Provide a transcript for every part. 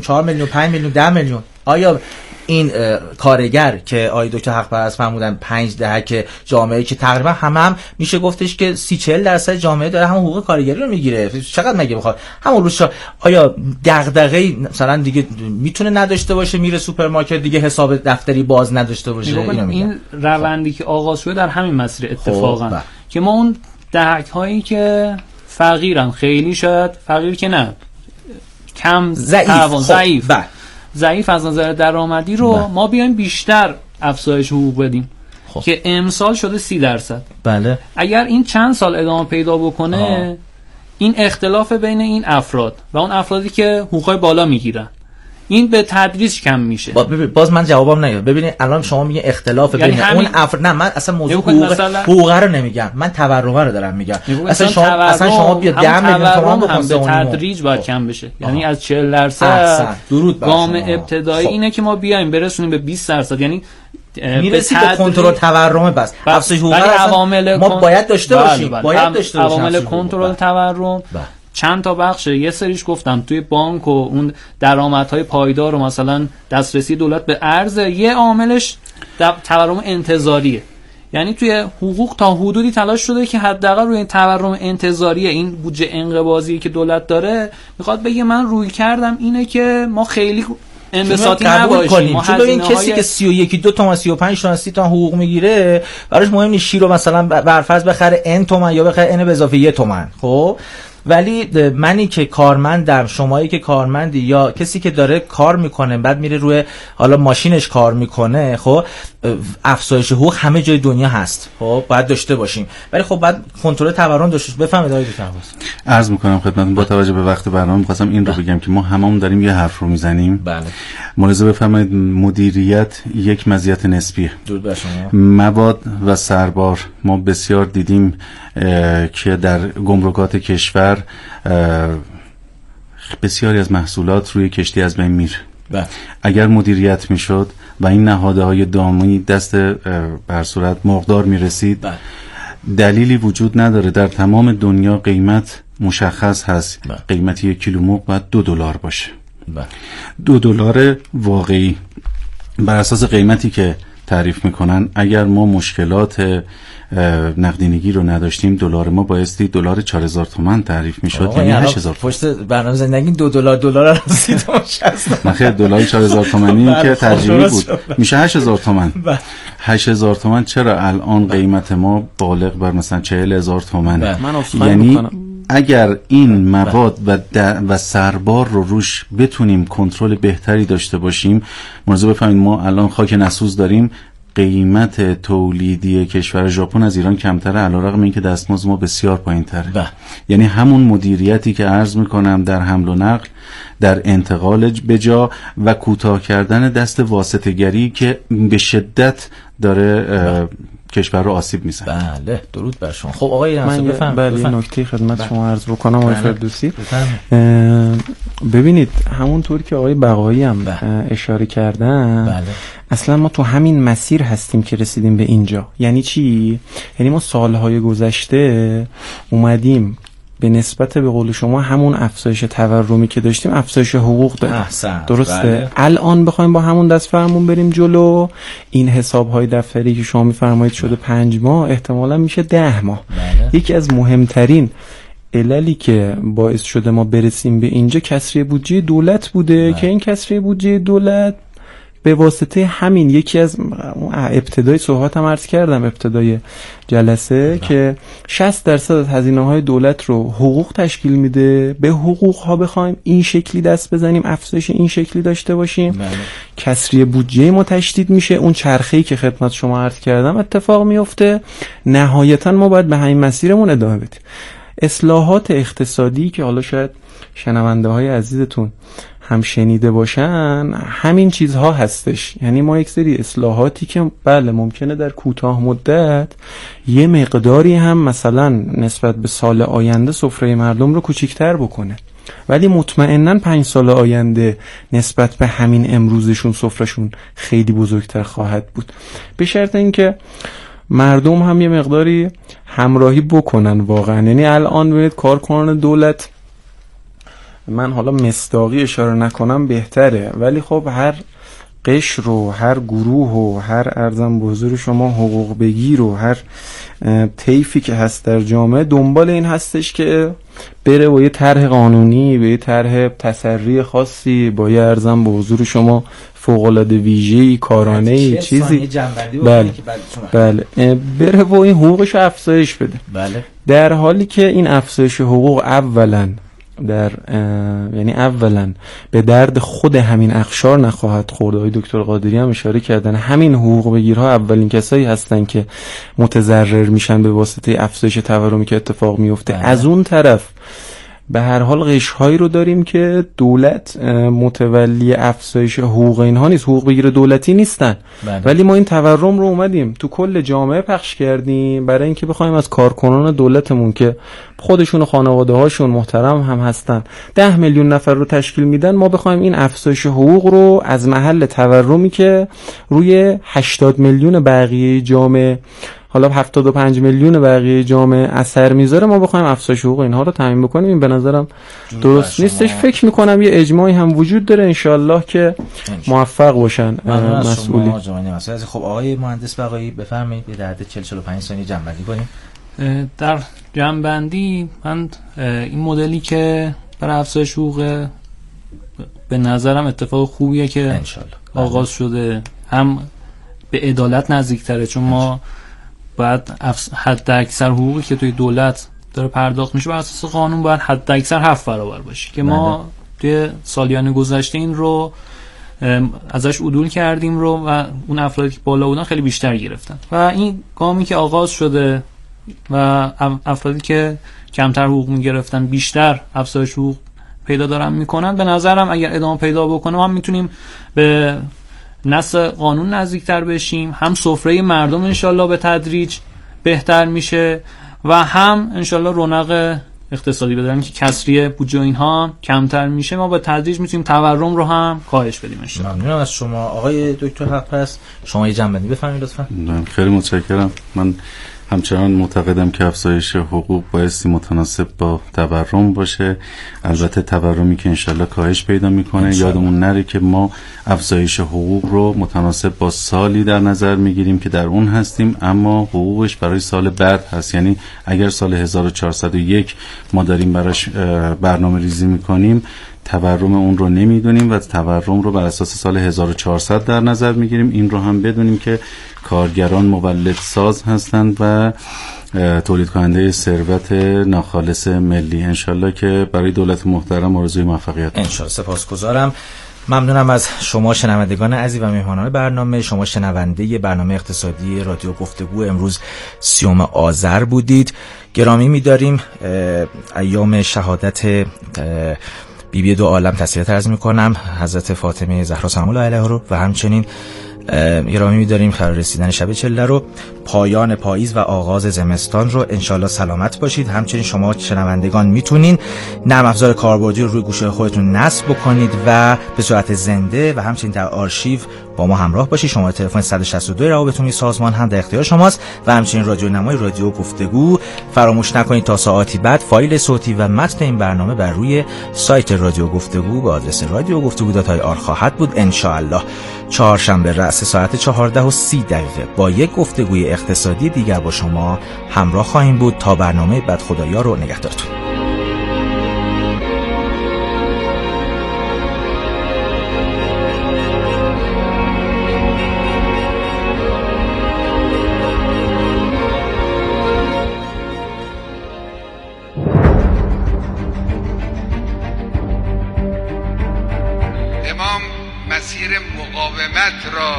4 میلیون 5 میلیون 10 میلیون. آیا این کارگر که آقای دکتر حق پرست فرمودن 5 دهک جامعه که تقریبا هم میشه گفتش که 30-40% جامعه داره هم حقوق کارگری رو میگیره، چقدر مگه بخواد همون روز آیا دغدغه مثلا دیگه میتونه نداشته باشه، میره سوپرمارکت دیگه حساب دفتری باز نداشته باشه؟ این روندی که آغاز شده در همین مسیر اتفاقا که ما اون دهک هایی که فقیرن، خیلی شاید فقیر که نه، کم ضعیف از نظر درآمدی رو ما بیایم بیشتر افزایش حقوق بدیم که امسال شده 30%. بله. اگر این چند سال ادامه پیدا بکنه این اختلاف بین این افراد و اون افرادی که حقوقای بالا میگیرن این به تدریج کم میشه. باز من جوابم نمیدم. ببینید الان شما میگه اختلاف بین اون نه من اصلا موضوع حقوق رو نمیگم، من تورم رو دارم میگم. اصلا شما بیا 10 میلیون تومان به تدریج باید کم بشه. یعنی از 40% گام ابتدایی اینه که ما بیایم برسونیم به 20%، یعنی میرسید به کنترل تورم. بس افزایش حقوق ما باید داشته باشیم. عوامل کنترل تورم چند تا بخشه. یه سریش گفتم توی بانک و اون درآمدهای پایدار و مثلا دسترسی دولت به ارز، یه عاملش تورم انتظاریه. یعنی توی حقوق تا حدودی تلاش شده که حداقل روی این تورم انتظاریه، این بودجه انقباضی که دولت داره میخواد بگه من روی کردم اینه که ما خیلی انبساطی نباشیم. چون این کسی که 31 تومن 35 تومن 30 تومن حقوق میگیره براش مهم نیست شیر رو مثلا برفرض بخره n تومن یا بخره n به اضافه 1 تومن. خب ولی منی که کارمندم، شمایی که کارمندی، یا کسی که داره کار میکنه بعد میره روی حالا ماشینش کار میکنه، خب افزایش حقوق همه جای دنیا هست، خب باید داشته باشیم. ولی خب بعد کنترل تورم داشته باشه. بفهمید آقای دکتر عرض میکنم خدمتتون با توجه به وقت برنامه می‌خواستم این رو بگم که ما هممون داریم یه حرف رو میزنیم. بله. ملاحظه بفرمایید مدیریت یک مزیت نسبیه. درود بر شما. مواد و سربار ما بسیار دیدیم که در گمرکات کشور بسیاری از محصولات روی کشتی از بین میره. اگر مدیریت میشد و این نهادهای دامی دست بر صورت مقدار میرسید، دلیلی وجود نداره در تمام دنیا قیمت مشخص هست. قیمت 1 کیلو مرغ باید $2 باشه. $2 واقعی بر اساس قیمتی که تعریف میکنن. اگر ما مشکلات نقدینگی رو نداشتیم دلار ما بایستی دلار 4000 تومان تعریف میشد، یعنی 8000. پشت برنامه زندگی $2 رسید نه خیر، دلار 4000 تومانی که ترجیحی بود میشه 8000 تومان. 8000 تومان چرا الان قیمت ما بالغ بر مثلا 40000 تومان؟ یعنی اگر این مواد و سربار رو روش بتونیم کنترل بهتری داشته باشیم، ملاحظه بفهمید ما الان خاک نسوز داریم، قیمت تولیدی کشور ژاپن از ایران کمتره علیرغم اینکه دستمزد ما بسیار پایین‌تره. یعنی همون مدیریتی که عرض میکنم در حمل و نقل، در انتقال به جا و کوتاه کردن دست واسطه‌گری که به شدت داره کشور رو آسیب میزنه. بله درود بر شما. خب آقای من بله نکته خدمت شما عرض بکنم آقای فردوسی. ببینید همونطور که آقای بقایی هم اشاره کردن، اصلا ما تو همین مسیر هستیم که رسیدیم به اینجا. یعنی چی؟ یعنی ما سالهای گذشته اومدیم به نسبت به قول شما همون افزایش تورمی که داشتیم افزایش حقوق داریم. درسته؟ بله. الان بخوایم با همون دست فرمون بریم جلو، این حساب‌های دفتری که شما می‌فرمایید شده 5 ماه، احتمالاً میشه 10 ماه. یکی از مهمترین عللی که باعث شده ما برسیم به اینجا کسری بودجه دولت بوده که این کسری بودجه دولت به واسطه همین یکی از ابتدای صحبت هم عرض کردم ابتدای جلسه که 60% از هزینه‌های دولت رو حقوق تشکیل میده. به حقوق ها بخوایم این شکلی دست بزنیم، افزایش این شکلی داشته باشیم، کسری بودجه ما تشدید میشه، اون چرخه‌ای که خدمت شما عرض کردم اتفاق میفته. نهایتا ما باید به همین مسیرمون ادامه بدیم. اصلاحات اقتصادی که حالا شاید شنونده های عزیزتون هم شنیده باشن همین چیزها هستش. یعنی ما یک سری اصلاحاتی که بله ممکنه در کوتاه مدت یه مقداری هم مثلا نسبت به سال آینده سفره مردم رو کوچیک‌تر بکنه، ولی مطمئناً 5 سال آینده نسبت به همین امروزشون سفرهشون خیلی بزرگتر خواهد بود، به شرط اینکه مردم هم یه مقداری همراهی بکنن واقعا. یعنی الان ببینید کارکنان دولت من حالا مصداقی اشاره نکنم بهتره، ولی خب هر قشر و هر گروه و هر ارزم به حضور شما حقوق بگیر و هر طیفی که هست در جامعه دنبال این هستش که بره با یه طرح قانونی، با یه طرح تسری خاصی، با یه ارزم به حضور شما فوق‌العاده ویژه‌ای، کارانه‌ای، چیزی، بله بره و این حقوقش افزایش بده. بله. در حالی که این افزایش حقوق اولا به درد خود همین اقشار نخواهد خورد. آقای دکتر قادری هم اشاره کردن همین حقوق بگیرها اولین کسایی هستن که متضرر میشن به واسطه افزایش تورمی که اتفاق میفته. از اون طرف به هر حال قشرهایی رو داریم که دولت متولی افزایش حقوق اینها نیست، حقوق بگیر دولتی نیستن. ولی ما این تورم رو اومدیم تو کل جامعه پخش کردیم برای اینکه بخوایم از کارکنان دولتمون که خودشون و خانواده هاشون محترم هم هستن 10 میلیون نفر رو تشکیل میدن، ما بخوایم این افزایش حقوق رو از محل تورمی که روی 80 میلیون بقیه جامعه، حالا 75 میلیون بقیه جامعه اثر میذاره، ما بخوایم افزایش حقوق اینها رو تامین بکنیم، این به نظرم درست نیستش. فکر میکنم یه اجماعی هم وجود داره، انشالله که موفق باشن مسئولین. خب آقای مهندس بقایی بفرمایید یه در 40-45 ثانیه جنبندی کنیم. در جنبندی من این مدلی که برای افزایش حقوق به نظرم اتفاق خوبیه که آغاز شده، هم به عدالت نزدیکتره، چون ما باید حد اکثر حقوقی که توی دولت داره پرداخت میشه بر اساس قانون باید حد اکثر 7 برابر باشه که ما توی سالیان گذشته این رو ازش عدول کردیم رو و اون افرادی که بالا بودن خیلی بیشتر گرفتن و این گامی که آغاز شده و افرادی که کمتر حقوق میگرفتن بیشتر افزایش حقوق پیدا دارن میکنن، به نظرم اگر ادامه پیدا بکنه هم میتونیم به نص قانون نزدیکتر بشیم، هم سفره مردم انشالله به تدریج بهتر میشه و هم انشالله رونق اقتصادی بداریم که کسری بودجه اینها کمتر میشه، ما به تدریج میتونیم تورم رو هم کاهش بدیم انشالله. ممنونم از شما آقای دکتر حق‌پرست، شما یه جنبندی بفرمایید لطفا. خیلی متشکرم. من همچنان معتقدم که افزایش حقوق بایستی متناسب با تورم باشه، البته تورمی که انشالله کاهش پیدا میکنه. یادمون نره که ما افزایش حقوق رو متناسب با سالی در نظر میگیریم که در اون هستیم، اما حقوقش برای سال بعد هست. یعنی اگر سال 1401 ما داریم براش برنامه ریزی میکنیم، تورم اون رو نمیدونیم و تورم رو بر اساس سال 1400 در نظر میگیریم. این رو هم بدونیم که کارگران مولد ساز هستند و تولید کننده ثروت ناخالص ملی. انشالله که برای دولت محترم آرزوی موفقیت. انشالله. سپاسگزارم. ممنونم از شما شنوندگان عزیز و مهمانان برنامه. شما شنونده برنامه اقتصادی رادیو گفتگو امروز 30 آذر بودید. گرامی می‌داریم ایام شهادت بیبی دو عالم تسلیت عرض می‌کنم حضرت فاطمه زهرا سلام الله علیها رو و همچنین گرامی می‌داریم قرار رسیدن شب چله رو، پایان پاییز و آغاز زمستان رو. انشالله سلامت باشید. همچنین شما شنوندگان میتونین نرم افزار کاربردی رو روی گوشه خودتون نصب بکنید و به صورت زنده و همچنین در آرشیو با ما همراه باشید. شماره تلفن 162 روابط عمومی سازمان هم در اختیار شماست و همچنین رادیو نمای رادیو گفتگو. فراموش نکنید تا ساعاتی بعد فایل صوتی و متن این برنامه بر روی سایت رادیو گفتگو با آدرس radiogoftego.ir خواهد بود. ان شاء الله چهارشنبه رأس ساعت 14:30 با یک گفتگوی اقتصادی دیگر با شما همراه خواهیم بود. تا برنامه بعد خدایا رو نگهدارتون. امام مسیر مقاومت را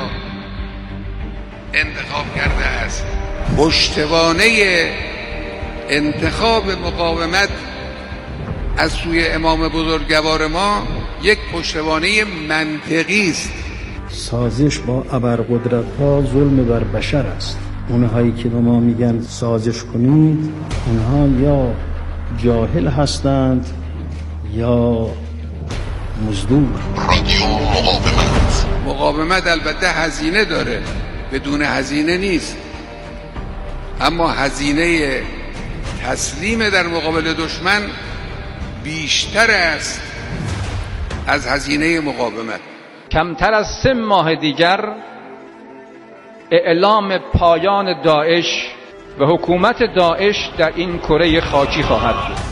انتخاب کرده است. پشتوانه انتخاب مقاومت از سوی امام بزرگوار ما یک پشتوانه منطقی است. سازش با ابرقدرت‌ها ظلم بر بشر است. اونهایی که به ما میگن سازش کنید، اونها یا جاهل هستند یا مزدور. رادیو مقاومت البته هزینه داره، بدون هزینه نیست، اما هزینه تسلیم در مقابل دشمن بیشتر است از هزینه مقاومت. کمتر از 3 ماه دیگر اعلام پایان داعش و حکومت داعش در این کره خاکی خواهد بود.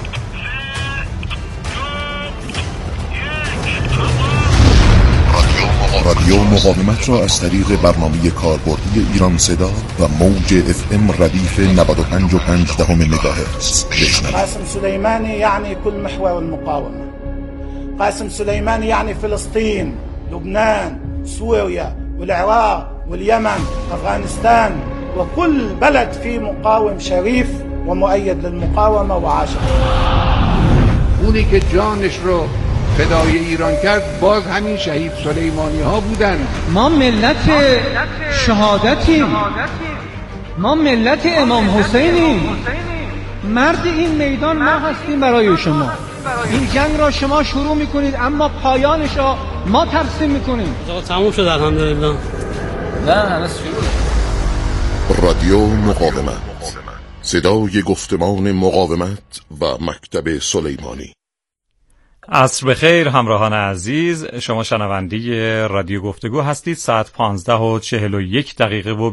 رادیو مقاومت را از طریق برنامه کاربردی ایران صدا و موج FM ردیف 95.5 مگاهرتز بشنوید. قاسم سلیمانی یعنی کل محور المقاومه. قاسم سلیمانی یعنی فلسطین، لبنان، سوريا والعراق واليمن، أفغانستان وكل بلد فيه مقاوم شريف ومؤيد للمقاومة وعاشق. اونی که جانش رو فدای ایران کرد باز همین شهید سلیمانی ها بودن. ما ملت شهادتیم، ما ملت امام حسینیم. مرد این میدان ما هستیم برای شما. این جنگ را شما شروع میکنید اما پایانش را ما ترسیم میکنیم. تموم شد الحمدلله. نه هنوز شروع. رادیو مقاومت، صدای گفتمان مقاومت و مکتب سلیمانی. عصر بخیر همراهان عزیز، شما شنونده رادیو گفتگو هستید. ساعت 15:41 و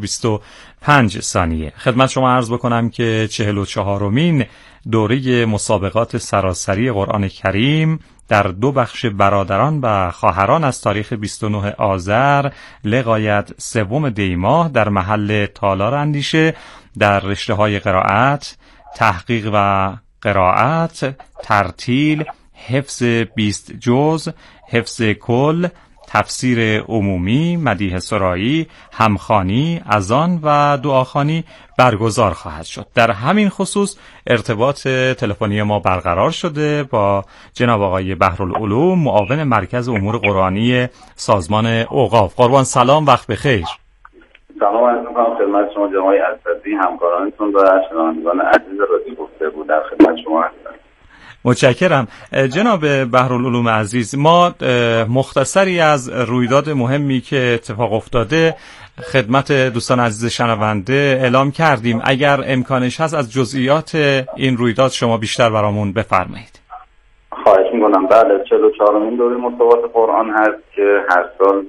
25 ثانیه. خدمت شما عرض بکنم که 44مین دوره مسابقات سراسری قرآن کریم در 2 بخش برادران و خواهران از تاریخ 29 آذر لغایت 3 دی ماه در محل تالار اندیشه در رشته‌های قرائت، تحقیق و قرائت، ترتیل، حفظ 20 جز، حفظ کل، تفسیر عمومی، مدیح سرایی، همخوانی، اذان و دعاخوانی برگزار خواهد شد. در همین خصوص ارتباط تلفنی ما برقرار شده با جناب آقای بحرالعلوم، معاون مرکز امور قرآنی سازمان اوقاف. قربان سلام، وقت بخیر. سلام عرض می‌کنم خدمت شما جناب اسدی، همکارانتون و شنوندگان عزیز رادیو گفتگو. در خدمت شما هستم. متشکرم. جناب بحرالعلوم عزیز، ما مختصری از رویداد مهمی که اتفاق افتاده خدمت دوستان عزیز شنونده اعلام کردیم. اگر امکانش هست از جزئیات این رویداد شما بیشتر برامون بفرمایید. خواهش میکنم. بله، 44مین دوره مسابقات قرآن هست که هر سال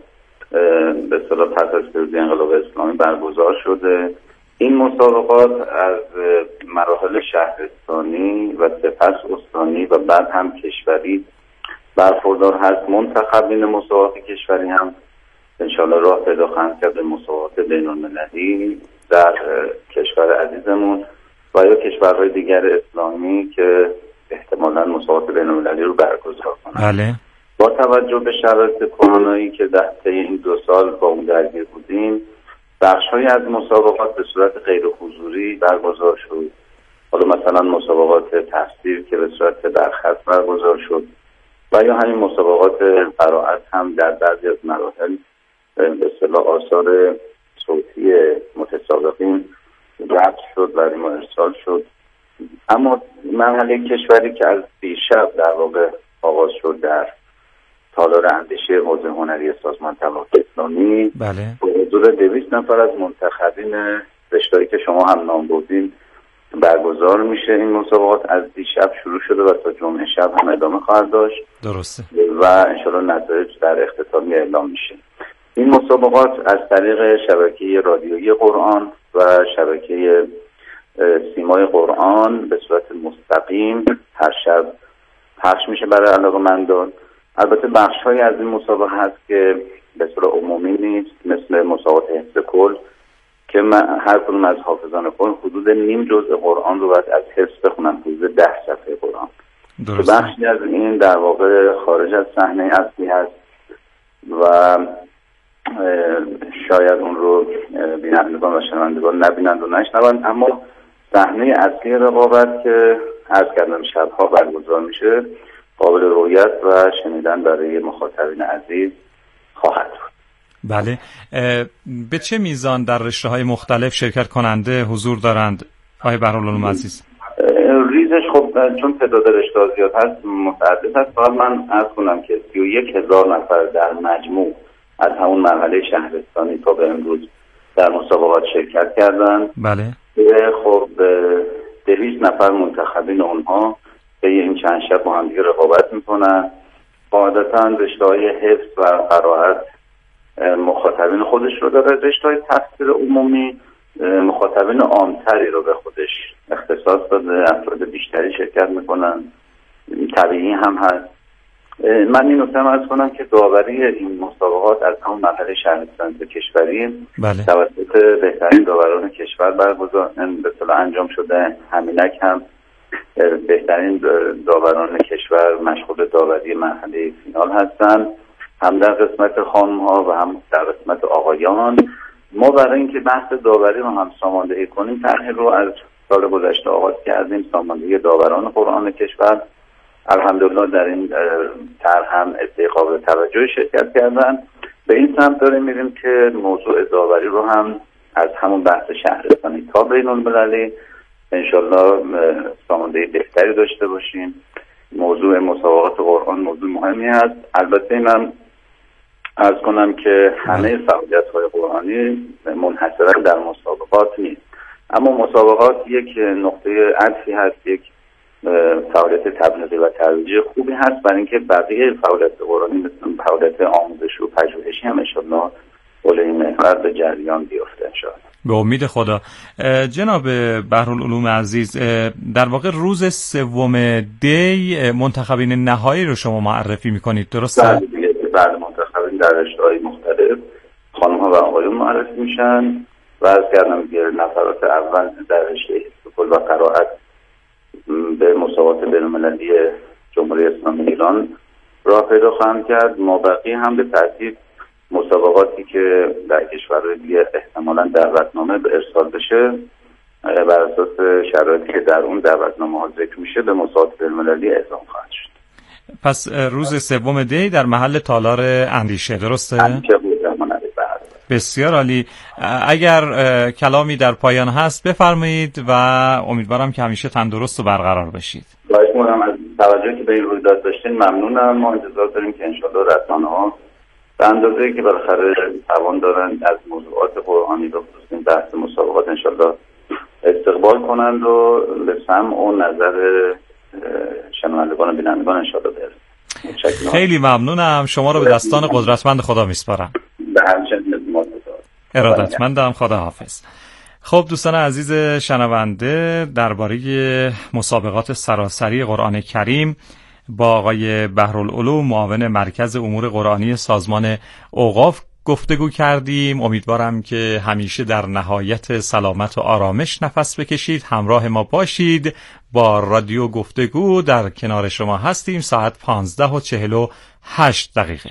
به اصطلاح پس از پیروزی انقلاب اسلامی برگزار شده. این مسابقات از مراحل شهرستانی و سپس استانی و بعد هم کشوری برخوردار هست. منتخبین مسابقات کشوری هم انشاءالله راه پیدا خواهند کرد به مسابقات بین‌المللی در کشور عزیزمون و یا کشورهای دیگر اسلامی که احتمالاً مسابقات بین‌المللی رو برگزار کنند. بله. با توجه به شرایط کرونایی که در طی این 2 سال با اون درگیر بودیم، بخش‌هایی از مسابقات به صورت غیر حضوری برگزار شد. حالا مثلا مسابقات تفسیر که به صورت درخست برگزار شد و یا همین مسابقات قرائت هم در بعضی از مراحل به اصطلاح آثار صوتی متسابقین ضبط شد و ارسال شد. اما مرحله کشوری که از دیشب در واقع آغاز شد در تالار اندیشه حوزه هنری سازمان طبقات اسلامی، بله، حضور 200 نفر از منتخبین رشته‌ای که شما هم نام بردین برگزار میشه. این مسابقات از دیشب شروع شده و تا جمعه شب هم ادامه خواهد داشت. درسته. و انشالله نتایج در اختتامیه اعلام میشه. این مسابقات از طریق شبکه رادیویی قرآن و شبکه سیمای قرآن به صورت مستقیم هر شب پخش میشه برای علاقه‌مندان. البته بخش‌هایی از این مسابقه هست که به صورت عمومی نیست، مثل مسابقات حفظ کل که هر کدوم از حافظان کل حدود نیم جزء قرآن رو باید از حفظ بخونن، حدود 10 صفحه قرآن. درسته. بخشی از این در واقع خارج از صحنه اصلی هست و شاید اون رو بینندگان و شنوندگان نبینند و نشنوند، اما صحنه اصلی رقابت که عرض کردم شب‌ها برگزار میشه قابل رؤیت و شنیدن برای مخاطبین عزیز خواهد بود. بله. به چه میزان در رشته‌های مختلف شرکت کننده حضور دارند آقای بحرالعلوم عزیز؟ ریزش خب چون تعداد رشته‌ها زیاد هست متعدد هست. فقط من عرض کنم که 31,000 نفر در مجموع از همون مرحله شهرستانی تا به امروز در مسابقات شرکت کردند. بله. خب 200 نفر منتخبین اونها به این چند شب با هم دیگه رقابت میکنن قاعدتاً رشته‌های حفظ و قرائت مخاطبین خودش رو داره. رشته‌های تفسیر عمومی مخاطبین عامتری رو به خودش اختصاص داده، افراد بیشتری شرکت میکنن، طبیعی هم هست. من این نکته عرض کنم که داوری این مسابقات از همون مرحله شهرستانی کشوری توسط بهترین داوران کشور برگزار به اصطلاح انجام شده. همینک هم بهترین داوران کشور مشغول داوری مرحله فینال هستند، هم در قسمت خانم‌ها و هم در قسمت آقایان. ما برای اینکه بحث داوری رو هم ساماندهی کنیم، طرح رو از سال گذشته آغاز کردیم، ساماندهی داوران قرآن کشور. الحمدلله در این طرح هم قابل توجه شرکت کردن. به این سمت داریم میریم که موضوع داوری رو هم از همون بحث شهرستانی تا بین‌المللی انشالله ساماندهی بهتری داشته باشیم. موضوع مسابقات قرآن موضوع مهمی است. البته من عرض کنم که همه فعالیت‌های قرآنی منحصراً در مسابقات نیست، اما مسابقات یک نقطه عطفی هست، یک فعالیت تبلیغی و ترویجی خوبی هست برای اینکه بقیه فعالیت قرآنی مثل فعالیت آموزش و پژوهشی هم انشالله اولوی محور به جریان بیفته انشالله. به امید خدا. جناب بحرالعلوم عزیز، در واقع روز 3 دی منتخبین نهایی رو شما معرفی میکنید، درسته؟ بعد منتخبین در رشته‌های مختلف خانم‌ها و آقایون معرفی میشن و از کردم که نفرات اول در رشته فوتبال و قرائت به مسابقات بین‌المللی جمهوری اسلامی ایران راه پیدا خواهند کرد. مابقی هم به ترتیب مسابقاتی که در کشورهای دیگه احتمالاً دعوتنامه به ارسال بشه بر اساس شرایطی که در اون دعوتنامه‌ها ذکر میشه به مسابقات بین‌المللی اعزام خواهد شد. پس روز 3 دی در محل تالار اندیشه، درسته؟ بسیار عالی. اگر کلامی در پایان هست بفرمایید و امیدوارم که همیشه تندرست و برقرار بشید. خواهش می‌کنم. از توجهی که به این رویداد داشتین ممنونم. ما انتظار داریم که انشالله رسانه‌ها به اندازه‌ای که بالاخره توان دارن از موضوعات قرآنی به خصوص این بحث مسابقات انشالله استقبال کنند و به سمع و نظر شنوندگان و بینندگان انشالله برسند. خیلی ممنونم. شما رو به دستان قدرتمند خدا میسپارم. به همچنین ارادتمندم. خدا حافظ. خب دوستان عزیز شنونده، درباره مسابقات سراسری قرآن کریم با آقای بحرالعلوم معاون مرکز امور قرآنی سازمان اوقاف گفتگو کردیم. امیدوارم که همیشه در نهایت سلامت و آرامش نفس بکشید. همراه ما باشید. با رادیو گفتگو در کنار شما هستیم. ساعت 15:48.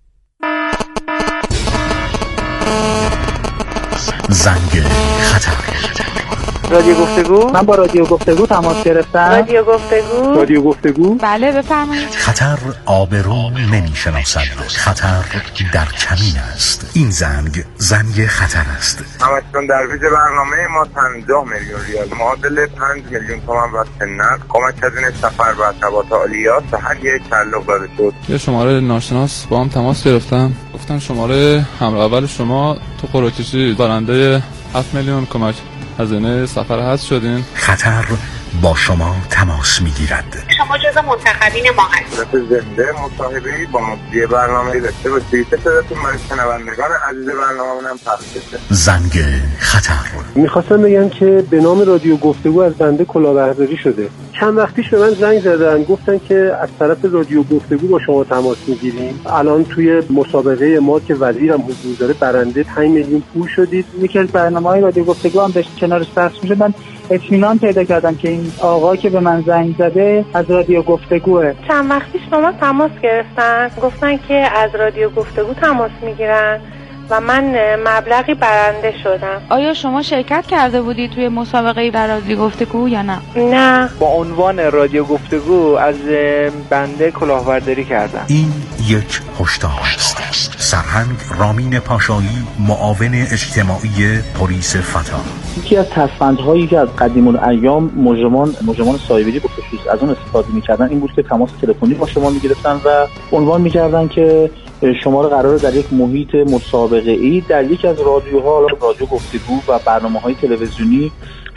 زنگ خطر. رادیو گفتگو؟ من با رادیو گفتگو تماس گرفتم. رادیو گفتگو؟ رادیو گفتگو؟ بله بفرمایید. خطر آبرو نمی‌شناسد. خطر در کمین است. این زنگ خطر است. همچنان در ویژه برنامه ما 50 میلیون ریال معادل 5 میلیون تومان واسه نقد کمک هزینه سفر و ارتباط عالیات به هر یک تعلق داده شد. یه شماره ناشناس با هم تماس گرفتم، گفتن شماره همراه اول شما تو قرعه کشی برنده 7 میلیون کمک هزینه سفر هست شدین. خطر با شما تماس میگیرد. شما جزو منتخبین ما هستید. زنده مصاحبه‌ای با مدیر برنامه داشته باشید. صداتون برای شنوندگان عزیز برنامه‌مون هم پخش بشه. زنگ خطر. می‌خواستم بگم که به نام رادیو گفتگو از بنده کلاهبرداری شده. چند وقتیش به من زنگ زدن گفتن که از طرف رادیو گفتگو با شما تماس میگیریم. الان توی مسابقه ما که وزیرم حضور داره برنده 5 میلیون پول شدید. یکی از برنامه‌های رادیو گفتگو هم داشت کنارش پخش میشه. من اطمینان پیدا کردم که این آقا که به من زنگ زده از رادیو گفتگوه. چند وقتیش با ما تماس گرفتن، گفتن که از رادیو گفتگو تماس میگیرن و من مبلغی برنده شدم. آیا شما شرکت کرده بودی توی مسابقه در رادیو گفتگو یا نه؟ نه. با عنوان رادیو گفتگو از بنده کلاهبرداری کردم. این یک هشدار است. سرهنگ رامین پاشایی، معاون اجتماعی پلیس فتا. یکی از تصفندهایی که از قدیم الایام مجرمان سایبری به خصوص از اون استفاده می‌کردن این بود که تماس تلفنی با شما می‌گرفتن و عنوان می‌کردن که شما رو قراره در یک محیط مسابقه‌ای در یک از رادیوها، رادیو گفتگو و برنامه‌های تلویزیونی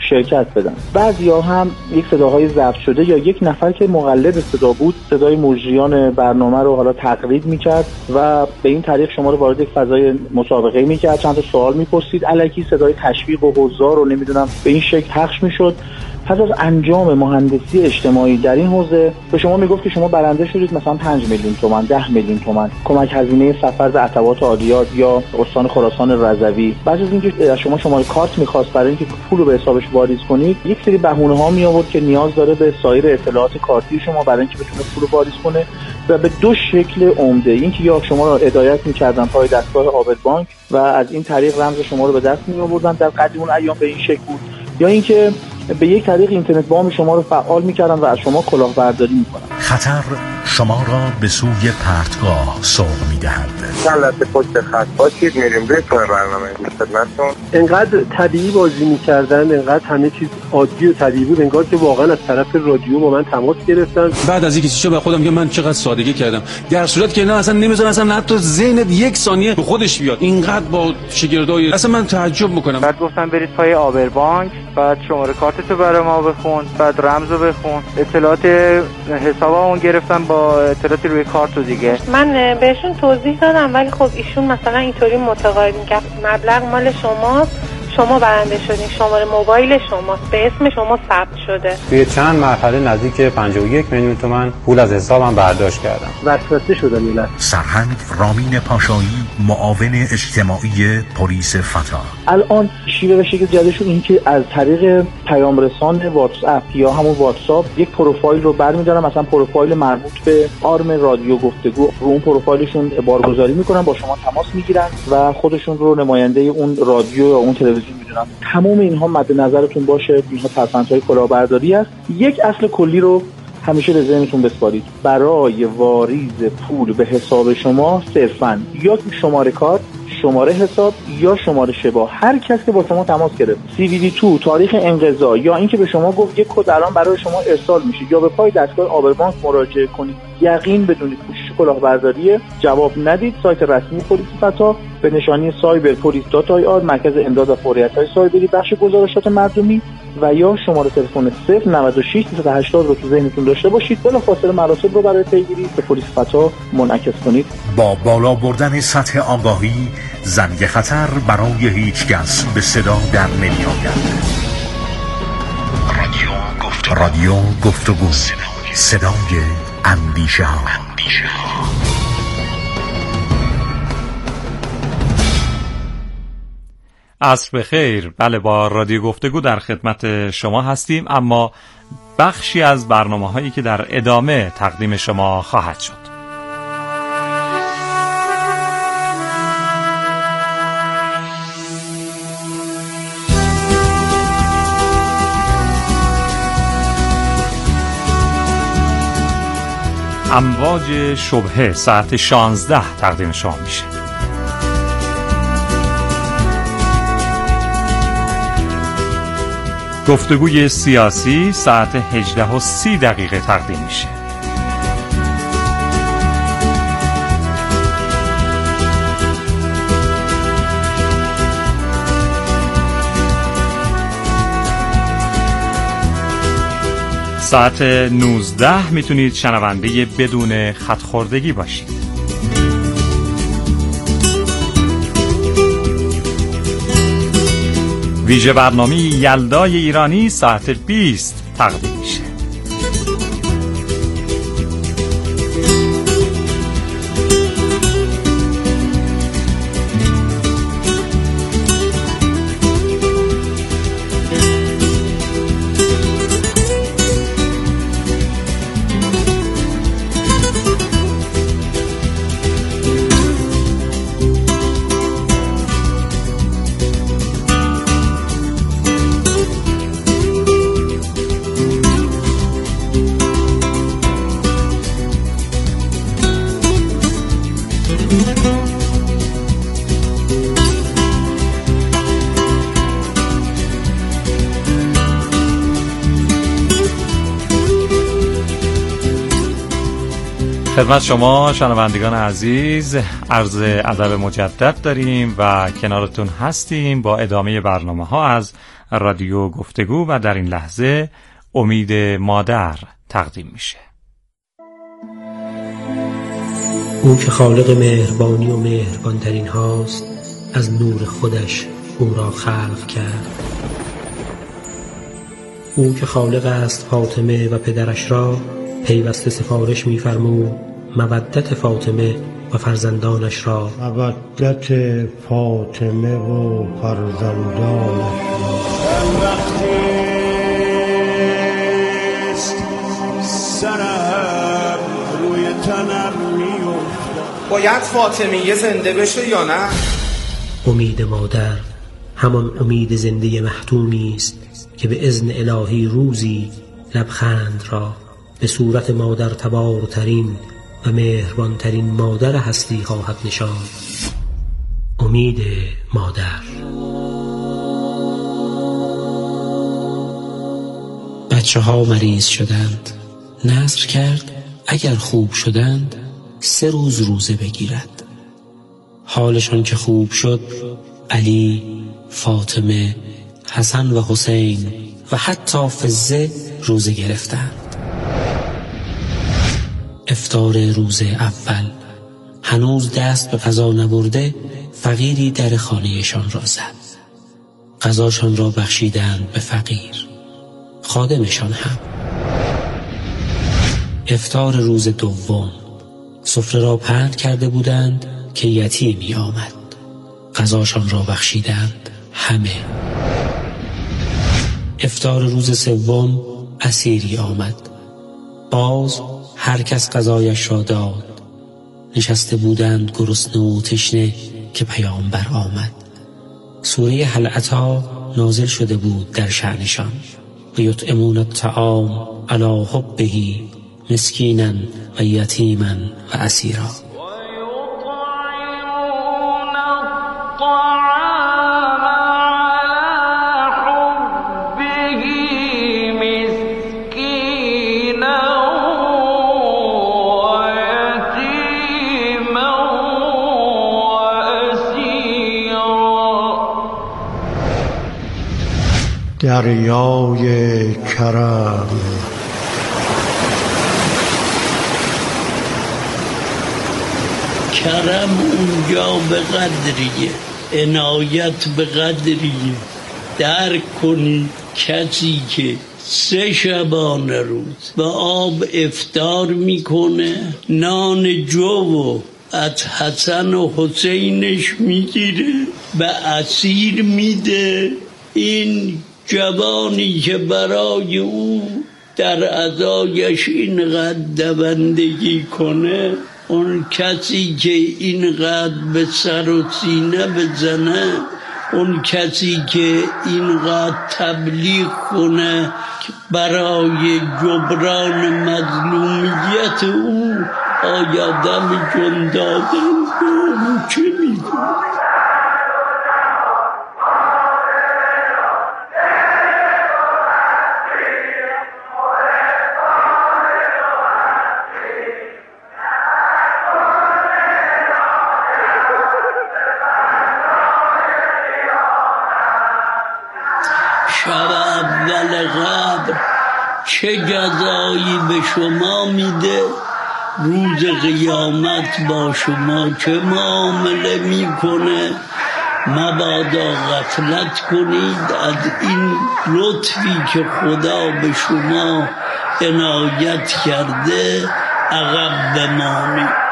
شرکت بدن. بعضیا هم یک صداهای ضبط شده یا یک نفر که مقلد صدا بود صدای مجریان برنامه رو حالا تقلید میکرد و به این طریق شما رو وارد یک فضای مسابقه میکرد، چند تا سوال میپرسید، الکی صدای تشویق و حضار رو نمیدونم به این شکل پخش میشد. پس از انجام مهندسی اجتماعی در این حوزه به شما میگفت که شما برنده شدید مثلا 5 میلیون تومان، 10 میلیون تومان کمک هزینه سفر به عتبات عالیات یا استان خراسان رضوی. بعد از اینکه از شما شماره کارت می‌خواست برای اینکه پول رو به حسابش واریز کنید، یک سری بهونه‌ها می آورد که نیاز داره به سایر اطلاعات کارتی شما برای اینکه بتونه پول رو واریز کنه و به دو شکل عمده. اینکه یا شما رو هدایت می‌کردن پای دستگاه آبد بانک و از این طریق رمز شما رو به دست می‌آوردن، در قدیم اون ایام به این شکل بود، یا اینکه به یک طریق اینترنت وام شما رو فعال می‌کردن و از شما کلاهبرداری می‌کنن. خطر شما را به سوی پرتگاه سوق می‌دهد. چند لحظه پشت خط باشید، میریم روی برنامه خدمتتون. انقدر طبیعی بازی می‌کردن، انقدر همه چیز عادی و طبیعی بود، انگار که واقعا از طرف رادیو با من تماس گرفتن. بعد از اینکه چیزا به خودم که من چقدر سادگی کردم، در صورت که نه اصلا نمی‌ذارن اصلا حتی ذهنت یک ثانیه به خودش بیاد. اینقدر با شگردای اصلا من تعجب می‌کنم. بعد گفتن برید پای آبر بانک، بعد شماره کارتتو برای ما بخون، بعد رمزو بخون، اطلاعات حسابمون گرفتن با اطلاعاتی روی کارت و دیگه. من بهشون توضیح دادم ولی خب ایشون مثلا اینطوری متقاعد می‌کرد مبلغ مال شماست، شما برنده شدین، شماره موبایل شماست، به اسم شما ثبت شده. توی چند مرحله نزدیک 51 میلیون تومان پول از حسابم برداشت کردم. وسوسه شدم میلاد. سرهنگ رامین پاشایی، معاون اجتماعی پلیس فتا. الان شیوه و شکل جدیدشون این که از طریق پیام رسان واتس اپ یا همون واتساپ یک پروفایل رو برمی‌دارن، مثلا پروفایل مربوط به آرم رادیو گفتگو، رو اون پروفایلشون بارگذاری میکنن، با شما تماس میگیرن و خودشون رو نماینده اون رادیو یا اون تلویزیون میدونن. تمام اینها مد نظرتون باشه، اینها ترفندهای کلاهبرداری است. یک اصل کلی رو همیشه به ذهنتون بسپارید. برای واریز پول به حساب شما صرفاً یا شماره کارت، شماره حساب یا شماره شبا، هر کس که با شما تماس گرفت، CVV2 تاریخ انقضا یا اینکه به شما گفت یک کد الان برای شما ارسال میشه یا به پای دستگاه آبر بانک مراجعه کنید، یقین بدونید پوشش کلاهبرداری، جواب ندید. سایت رسمی پلیس فتا به نشانی cyberpolice.ir، مرکز امداد و فوریت‌های سایبری، بخش گزارشات مردمی و یا شماره تلفن 096 380 رو تو ذهنتون داشته باشید. بلافاصله مراسم رو برای پیگیری به پلیس فتا منعکس کنید. با بالا بردن سطح آگاهی، زنگ خطر برای هیچ کس به صدا در نمی‌آید. رادیو گفتگو، صدای اندیشه ها. عصر بخیر. بله، با رادیو گفتگو در خدمت شما هستیم، اما بخشی از برنامه‌هایی که در ادامه تقدیم شما خواهد شد. امواج شبهه ساعت 16 تقدیم شما میشه. گفتگوی سیاسی ساعت 18:30 تقدیم میشه. ساعت 19 میتونید شنونده بدون خط خوردگی باشید. ویژه برنامه یلدای ایرانی ساعت 20 تقدیم میشه. خدمت شما شنوندگان عزیز عرض ادب مجدد داریم و کنارتون هستیم با ادامه برنامه ها از رادیو گفتگو و در این لحظه امید مادر تقدیم میشه. او که خالق مهربانی و مهربانترین هاست، از نور خودش او را خلق کرد. او که خالق است فاطمه و پدرش را، پیوسته سفارش می‌فرمود مودت فاطمه و فرزندانش را. مودت فاطمه و فرزندانش سرم روی تنم میفته. باید فاطمیه زنده بشه یا نه؟ امید مادر همان امید زنده محتومی است که به اذن الهی روزی لبخند را به صورت مادر تبارترین و مهربانترین مادر هستی خواهد نشاند. امید مادر. بچه ها مریض شدند. نذر کرد اگر خوب شدند 3 روز روزه بگیرد. حالشان که خوب شد، علی، فاطمه، حسن و حسین و حتی فزه روزه گرفتند. افطار روز اول هنوز دست به غذا نبرده، فقیری در خانهشان را زد. غذاشان را بخشیدند به فقیر، خادمشان هم. افطار روز دوم سفره را پهن کرده بودند که یتیمی آمد. غذاشان را بخشیدند همه. افطار روز سوم اسیری آمد. باز هر کس غذایش را داد. نشسته بودند گرسنه و تشنه که پیامبر آمد. سوره هل اتی نازل شده بود در شأنشان. و یطعمون الطعام علی حبه مسکینا و یتیما و اسیرا. دریای کرم کرم اونجا به قدریه، عنایت به قدریه. درک کنید کسی که 3 شبانه روز به آب افطار میکنه، نان جو از حسن و حسینش میگیره، به اسیر میده. این جوانی که برای او در ازایش اینقدر دوندگی کنه، اون کسی که اینقدر به سر و سینه بزنه، اون کسی که اینقدر تبلیغ کنه برای جبران مظلومیت او، آیا دم جون داده اون چه میکنه؟ چه جزایی به شما میده؟ روز قیامت با شما چه معامله میکنه؟ مبادا غفلت کنید از این لطفی که خدا به شما عنایت کرده، عقب بمانید.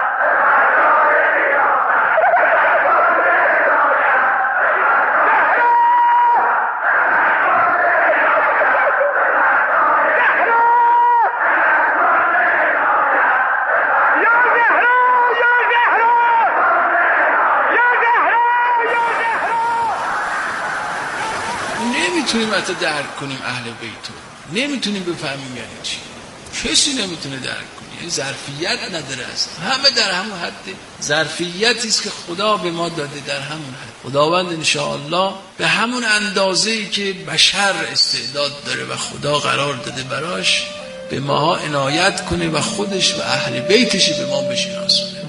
نمیتونیم حتی درک کنیم اهل بیتو، نمیتونیم بفهمیم یعنی چی. کسی نمیتونه درک کنه، یعنی ظرفیت نداره اصلا. همه در همون حد ظرفیتی است که خدا به ما داده، در همون حد. خداوند انشاءالله به همون اندازه‌ای که بشر استعداد داره و خدا قرار داده براش، به ماها عنایت کنه و خودش و اهل بیتش به ما بشناسونه.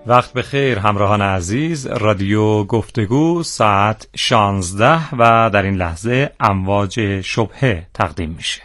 وقت بخیر همراهان عزیز، رادیو گفتگو ساعت 16 و در این لحظه امواج شبهه تقدیم میشه.